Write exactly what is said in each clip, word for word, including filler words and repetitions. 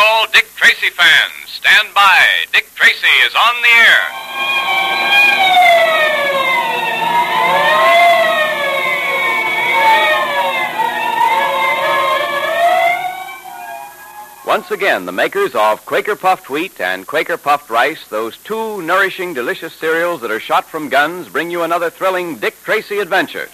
all Dick Tracy fans, stand by. Dick Tracy is on the air. Once again, the makers of Quaker Puffed Wheat and Quaker Puffed Rice, those two nourishing, delicious cereals that are shot from guns, bring you another thrilling Dick Tracy adventure.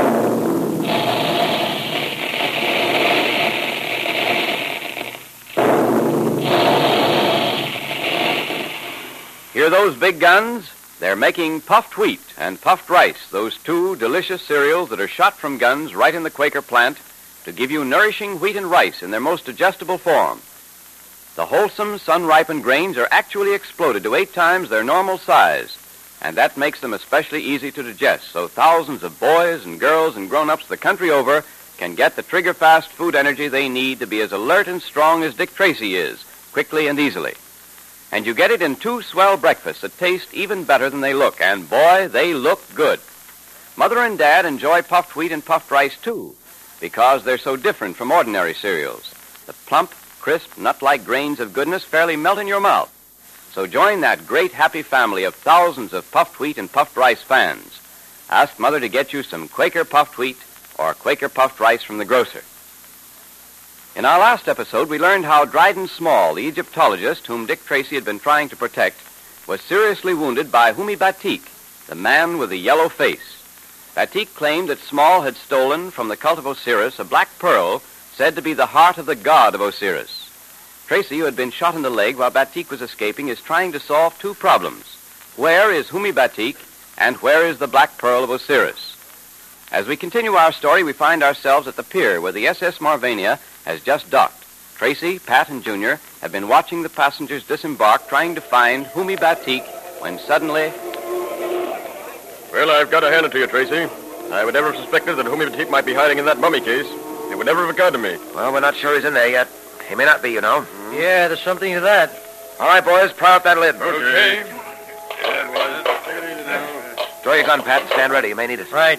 Hear those big guns? They're making puffed wheat and puffed rice, those two delicious cereals that are shot from guns right in the Quaker plant to give you nourishing wheat and rice in their most digestible form. The wholesome, sun-ripened grains are actually exploded to eight times their normal size, and that makes them especially easy to digest, so thousands of boys and girls and grown-ups the country over can get the trigger-fast food energy they need to be as alert and strong as Dick Tracy is, quickly and easily. And you get it in two swell breakfasts that taste even better than they look, and boy, they look good. Mother and Dad enjoy puffed wheat and puffed rice, too, because they're so different from ordinary cereals. The plump, crisp, nut-like grains of goodness fairly melt in your mouth. So join that great, happy family of thousands of puffed wheat and puffed rice fans. Ask Mother to get you some Quaker puffed wheat or Quaker puffed rice from the grocer. In our last episode, we learned how Dryden Small, the Egyptologist whom Dick Tracy had been trying to protect, was seriously wounded by Humi Batik, the man with the yellow face. Batik claimed that Small had stolen from the cult of Osiris a black pearl said to be the heart of the god of Osiris. Tracy, who had been shot in the leg while Batik was escaping, is trying to solve two problems. Where is Humi Batik, and where is the black pearl of Osiris? As we continue our story, we find ourselves at the pier where the S S Marvania has just docked. Tracy, Pat, and Junior have been watching the passengers disembark, trying to find Humi Batik, when suddenly... Well, I've got to hand it to you, Tracy. I would never have suspected that Humi Batik might be hiding in that mummy case. It would never have occurred to me. Well, we're not sure he's in there yet. He may not be, you know. Mm-hmm. Yeah, there's something to that. All right, boys, pry out that lid. Okay. Draw your gun, Pat, and stand ready. You may need it. Right.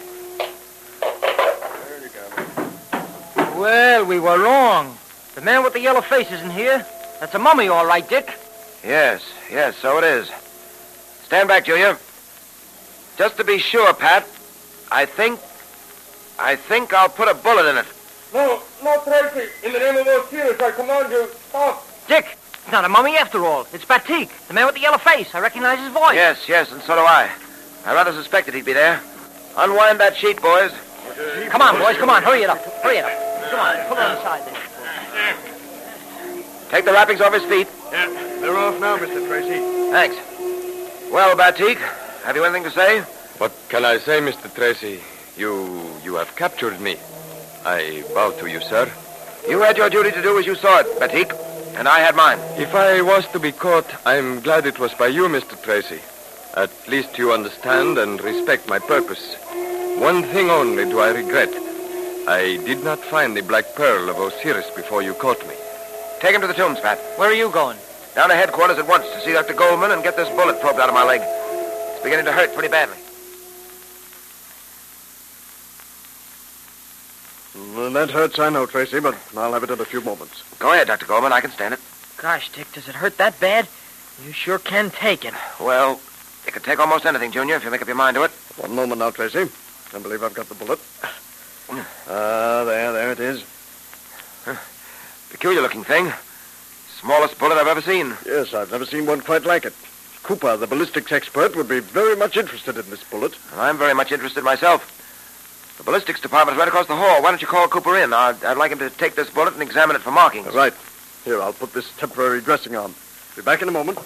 Well, we were wrong. The man with the yellow face isn't here. That's a mummy, all right, Dick. Yes, yes, so it is. Stand back, Junior. Just to be sure, Pat, I think... I think I'll put a bullet in it. No, no, Tracy. In the name of Osiris, I command you, stop. Dick, it's not a mummy after all. It's Batik, the man with the yellow face. I recognize his voice. Yes, yes, and so do I. I rather suspected he'd be there. Unwind that sheet, boys. Okay. Come on, boys, come on. Hurry it up. Hurry it up. Come on, pull it on the side there. Take the wrappings off his feet. Yeah, they're off now, Mister Tracy. Thanks. Well, Batik, have you anything to say? What can I say, Mister Tracy? You... you have captured me. I bow to you, sir. You had your duty to do as you saw it, Batik, and I had mine. If I was to be caught, I'm glad it was by you, Mister Tracy. At least you understand and respect my purpose. One thing only do I regret. I did not find the black pearl of Osiris before you caught me. Take him to the tombs, Pat. Where are you going? Down to headquarters at once to see Doctor Goldman and get this bullet probed out of my leg. It's beginning to hurt pretty badly. Well, that hurts, I know, Tracy, but I'll have it in a few moments. Go ahead, Doctor Goldman. I can stand it. Gosh, Dick, does it hurt that bad? You sure can take it. Well, it can take almost anything, Junior, if you make up your mind to it. One moment now, Tracy. I believe I've got the bullet. Ah, uh, there, there it is. Peculiar-looking thing. Smallest bullet I've ever seen. Yes, I've never seen one quite like it. Cooper, the ballistics expert, would be very much interested in this bullet. And I'm very much interested myself. The ballistics department's right across the hall. Why don't you call Cooper in? I'd, I'd like him to take this bullet and examine it for markings. Right. Here, I'll put this temporary dressing on. Be back in a moment.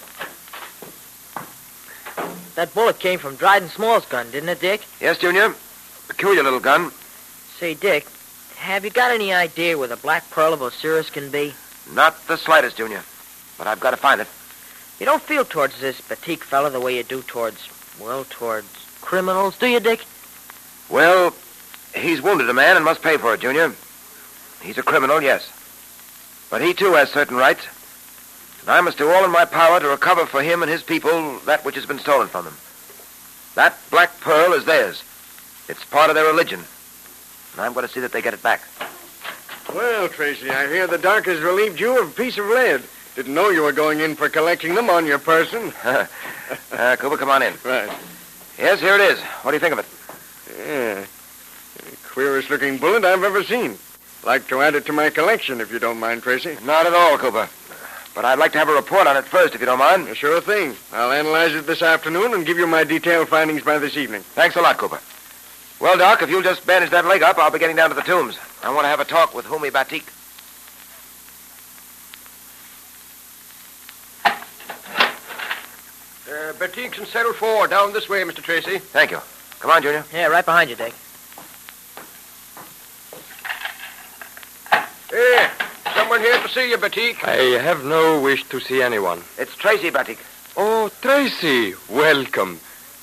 That bullet came from Dryden Small's gun, didn't it, Dick? Yes, Junior. Peculiar little gun. Say, Dick, have you got any idea where the black pearl of Osiris can be? Not the slightest, Junior. But I've got to find it. You don't feel towards this Batik fella the way you do towards, well, towards criminals, do you, Dick? Well, he's wounded a man and must pay for it, Junior. He's a criminal, yes. But he, too, has certain rights. And I must do all in my power to recover for him and his people that which has been stolen from them. That black pearl is theirs. It's part of their religion. And I'm going to see that they get it back. Well, Tracy, I hear the doc has relieved you of a piece of lead. Didn't know you were going in for collecting them on your person. uh, Cooper, come on in. Right. Yes, here it is. What do you think of it? Yeah. Queerest looking bullet I've ever seen. Like to add it to my collection, if you don't mind, Tracy. Not at all, Cooper. But I'd like to have a report on it first, if you don't mind. Sure thing. I'll analyze it this afternoon and give you my detailed findings by this evening. Thanks a lot, Cooper. Well, Doc, if you'll just bandage that leg up, I'll be getting down to the tombs. I want to have a talk with Humi Batik. Uh, Batik's in cell four, down this way, Mister Tracy. Thank you. Come on, Junior. Yeah, right behind you, Dick. Hey, someone here to see you, Batik. I have no wish to see anyone. It's Tracy Batik. Oh, Tracy, welcome.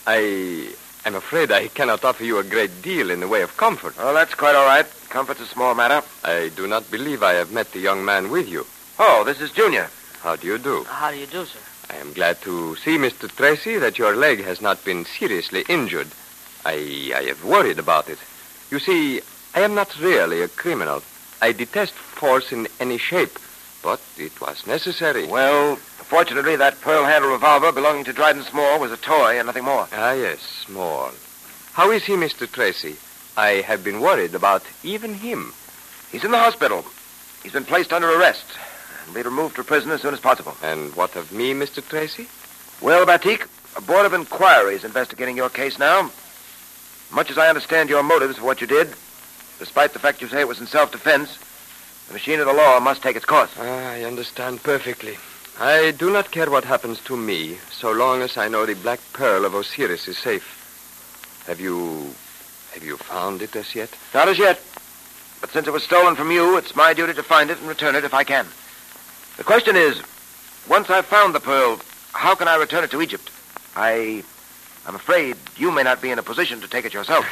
I am afraid I cannot offer you a great deal in the way of comfort. Oh, that's quite all right. Comfort's a small matter. I do not believe I have met the young man with you. Oh, this is Junior. How do you do? How do you do, sir? I am glad to see, Mister Tracy, that your leg has not been seriously injured. I, I have worried about it. You see, I am not really a criminal. I detest force in any shape, but it was necessary. Well, fortunately, that pearl-handled revolver belonging to Dryden Small was a toy and nothing more. Ah, yes, Small. How is he, Mister Tracy? I have been worried about even him. He's in the hospital. He's been placed under arrest and will be removed to prison as soon as possible. And what of me, Mister Tracy? Well, Batik, a board of inquiry is investigating your case now. Much as I understand your motives for what you did, despite the fact you say it was in self-defense, the machine of the law must take its course. Ah, I understand perfectly. I do not care what happens to me, so long as I know the Black Pearl of Osiris is safe. Have you... have you found it as yet? Not as yet. But since it was stolen from you, it's my duty to find it and return it if I can. The question is, once I've found the pearl, how can I return it to Egypt? I... I'm afraid you may not be in a position to take it yourself.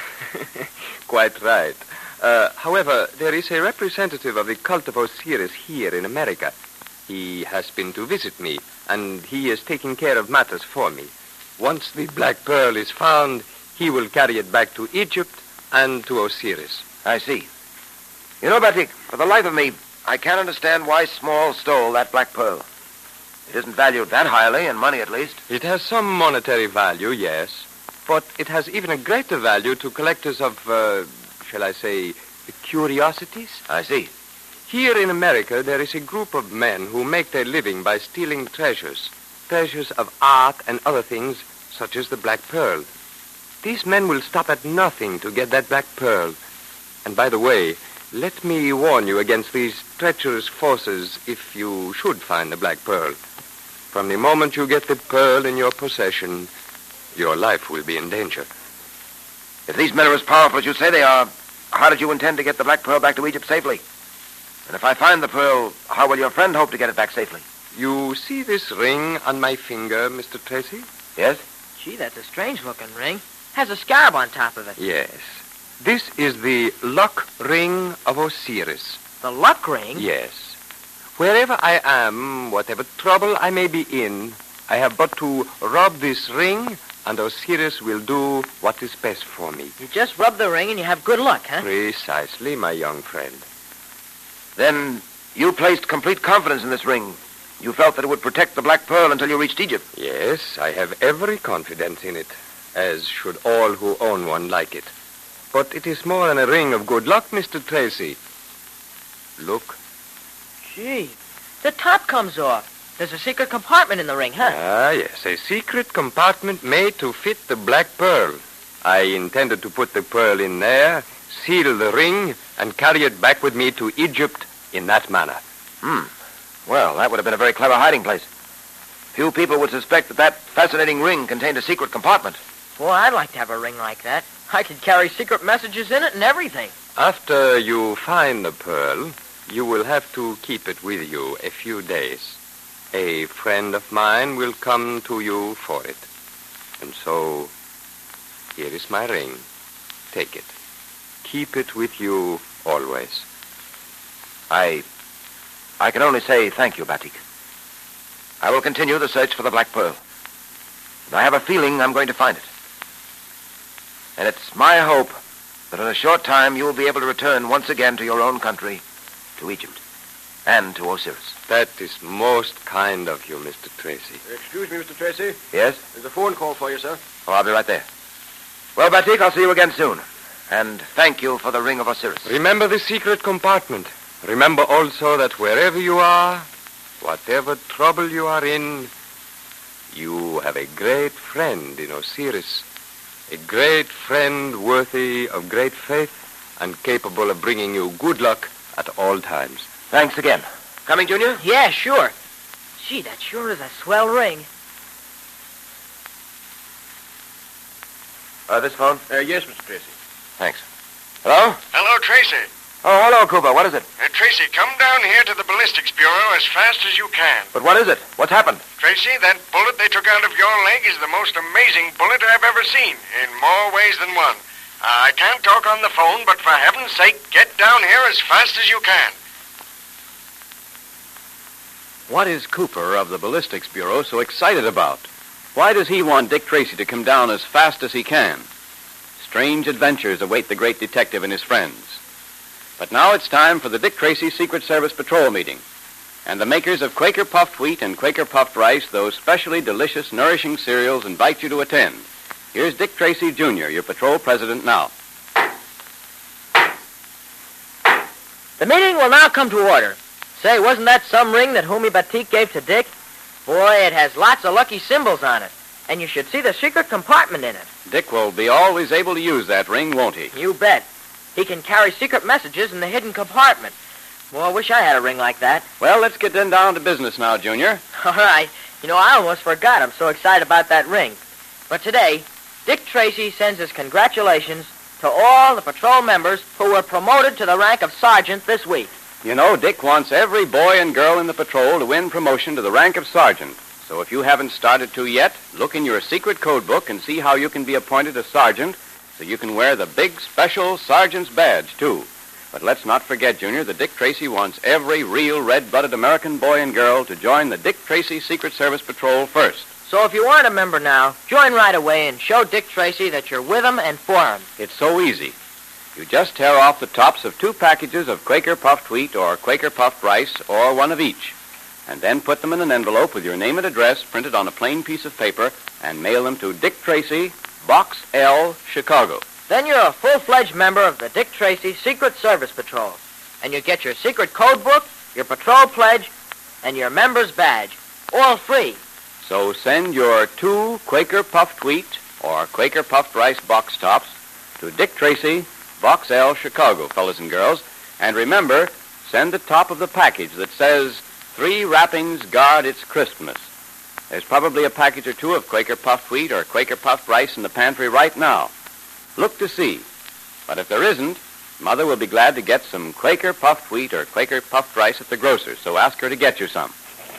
Quite right. Uh, however, there is a representative of the cult of Osiris here in America. He has been to visit me, and he is taking care of matters for me. Once the Black Pearl is found, he will carry it back to Egypt and to Osiris. I see. You know, Batik, for the life of me, I can't understand why Small stole that Black Pearl. It isn't valued that highly, in money at least. It has some monetary value, yes, but it has even a greater value to collectors of, uh, shall I say, curiosities. I see. Here in America, there is a group of men who make their living by stealing treasures, treasures of art and other things, such as the Black Pearl. These men will stop at nothing to get that Black Pearl. And by the way, let me warn you against these treacherous forces if you should find the Black Pearl. From the moment you get the pearl in your possession, your life will be in danger. If these men are as powerful as you say they are, how did you intend to get the Black Pearl back to Egypt safely? And if I find the pearl, how will your friend hope to get it back safely? You see this ring on my finger, Mister Tracy? Yes? Gee, that's a strange-looking ring. Has a scarab on top of it. Yes. This is the luck ring of Osiris. The luck ring? Yes. Wherever I am, whatever trouble I may be in, I have but to rub this ring, and Osiris will do what is best for me. You just rub the ring and you have good luck, huh? Precisely, my young friend. Then you placed complete confidence in this ring. You felt that it would protect the Black Pearl until you reached Egypt. Yes, I have every confidence in it, as should all who own one like it. But it is more than a ring of good luck, Mister Tracy. Look. Gee, the top comes off. There's a secret compartment in the ring, huh? Ah, yes, a secret compartment made to fit the Black Pearl. I intended to put the pearl in there, seal the ring, and carry it back with me to Egypt in that manner. Hmm. Well, that would have been a very clever hiding place. Few people would suspect that that fascinating ring contained a secret compartment. Boy, I'd like to have a ring like that. I could carry secret messages in it and everything. After you find the pearl, you will have to keep it with you a few days. A friend of mine will come to you for it. And so, here is my ring. Take it. Keep it with you always. I... I can only say thank you, Batik. I will continue the search for the Black Pearl. And I have a feeling I'm going to find it. And it's my hope that in a short time you will be able to return once again to your own country to Egypt and to Osiris. That is most kind of you, Mister Tracy. Excuse me, Mister Tracy. Yes? There's a phone call for you, sir. Oh, I'll be right there. Well, Batik, I'll see you again soon. And thank you for the ring of Osiris. Remember the secret compartment. Remember also that wherever you are, whatever trouble you are in, you have a great friend in Osiris. A great friend worthy of great faith and capable of bringing you good luck at all times. Thanks again. Coming, Junior? Yeah, sure. Gee, that sure is a swell ring. Uh, this phone? Uh, yes, Mister Tracy. Thanks. Hello? Hello, Tracy. Oh, hello, Cooper. What is it? Uh, Tracy, come down here to the Ballistics Bureau as fast as you can. But what is it? What's happened? Tracy, that bullet they took out of your leg is the most amazing bullet I've ever seen, in more ways than one. Uh, I can't talk on the phone, but for heaven's sake, get down here as fast as you can. What is Cooper of the Ballistics Bureau so excited about? Why does he want Dick Tracy to come down as fast as he can? Strange adventures await the great detective and his friends. But now it's time for the Dick Tracy Secret Service Patrol meeting. And the makers of Quaker Puffed Wheat and Quaker Puffed Rice, those specially delicious, nourishing cereals, invite you to attend. Here's Dick Tracy, Junior, your patrol president now. The meeting will now come to order. Say, wasn't that some ring that Homi Batik gave to Dick? Boy, it has lots of lucky symbols on it. And you should see the secret compartment in it. Dick will be always able to use that ring, won't he? You bet. He can carry secret messages in the hidden compartment. Well, I wish I had a ring like that. Well, let's get then down to business now, Junior. All right. You know, I almost forgot. I'm so excited about that ring. But today, Dick Tracy sends his congratulations to all the patrol members who were promoted to the rank of sergeant this week. You know, Dick wants every boy and girl in the patrol to win promotion to the rank of sergeant. So if you haven't started to yet, look in your secret code book and see how you can be appointed a sergeant so you can wear the big special sergeant's badge, too. But let's not forget, Junior, that Dick Tracy wants every real red-blooded American boy and girl to join the Dick Tracy Secret Service Patrol first. So if you aren't a member now, join right away and show Dick Tracy that you're with him and for him. It's so easy. You just tear off the tops of two packages of Quaker Puffed Wheat or Quaker Puffed Rice, or one of each, and then put them in an envelope with your name and address printed on a plain piece of paper and mail them to Dick Tracy, Box L, Chicago. Then you're a full-fledged member of the Dick Tracy Secret Service Patrol, and you get your secret code book, your patrol pledge, and your member's badge, all free. So send your two Quaker Puffed Wheat or Quaker Puffed Rice box tops to Dick Tracy, Box L, Chicago, fellas and girls. And remember, send the top of the package that says, "Three wrappings guard its crispness." There's probably a package or two of Quaker Puffed Wheat or Quaker Puffed Rice in the pantry right now. Look to see. But if there isn't, Mother will be glad to get some Quaker Puffed Wheat or Quaker Puffed Rice at the grocer's, so ask her to get you some.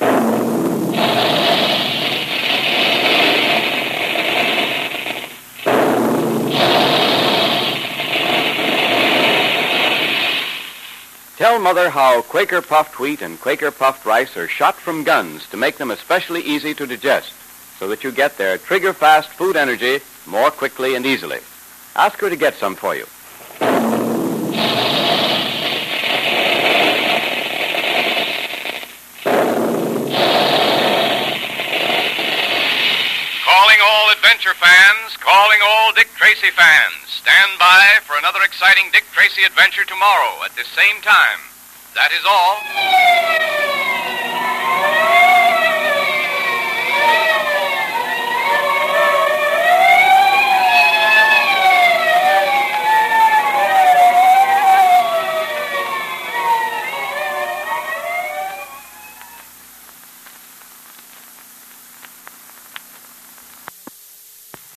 Tell Mother how Quaker Puffed Wheat and Quaker Puffed Rice are shot from guns to make them especially easy to digest, so that you get their trigger-fast food energy more quickly and easily. Ask her to get some for you. Calling all adventure fans, calling all Dick Tracy fans. Stand by for another exciting Dick Tracy adventure tomorrow at this same time. That is all.